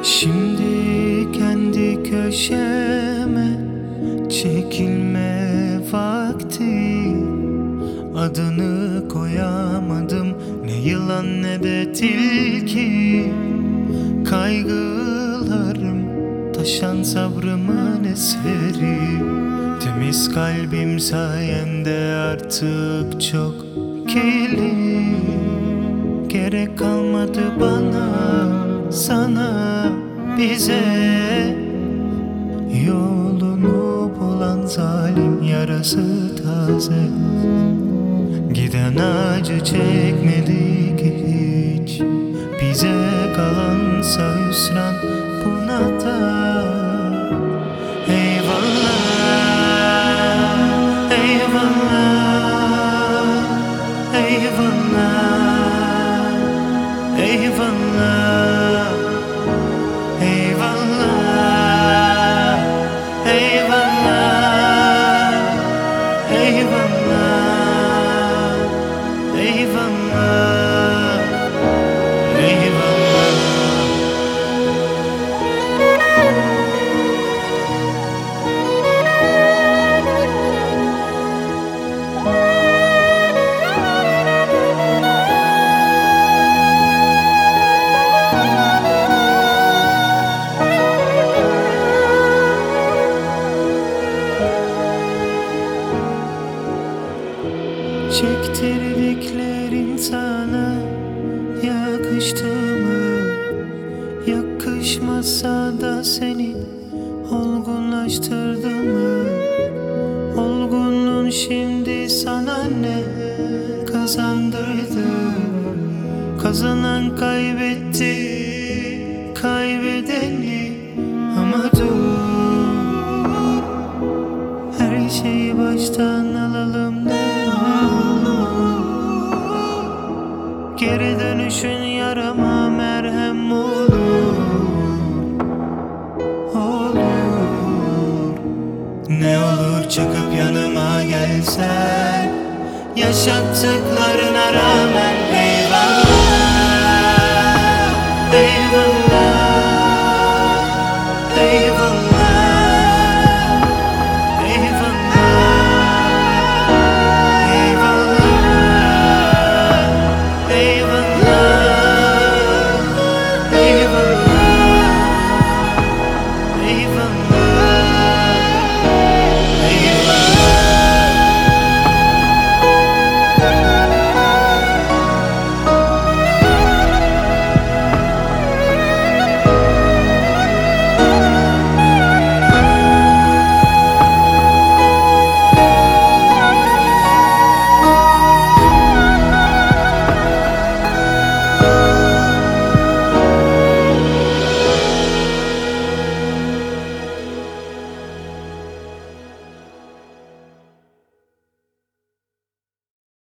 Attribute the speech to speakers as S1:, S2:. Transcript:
S1: Şimdi kendi köşeme çekilme vakti. Adını koyamadım, ne yılan ne de tilki. Kaygılarım taşan sabrımın eseri. Temiz kalbim sayende artık çok kirli. Gerek kalmadı bana, sana, bize. Yolunu bulan zalim yarası taze. Giden acı çekmedik hiç. Bize kalansa hüsran, buna da eyvallah. Eyvallah, eyvallah, eyvallah, eyvallah, eyvallah, eyvallah, eyvallah, eyvallah. Çektirdiklerin sana yakıştı mı? Yakışmasa da seni olgunlaştırdı mı? Olgunluğun şimdi sana ne kazandırdı? Kazanan kaybetti, kaybedeni. Ama dur, her şeyi baştan alalım ne olur. Geri dönüşün yarama merhem olur. Olur. Ne olur çıkıp yanıma gelsen, yaşattıklarına rağmen. Eyvallah, eyvallah.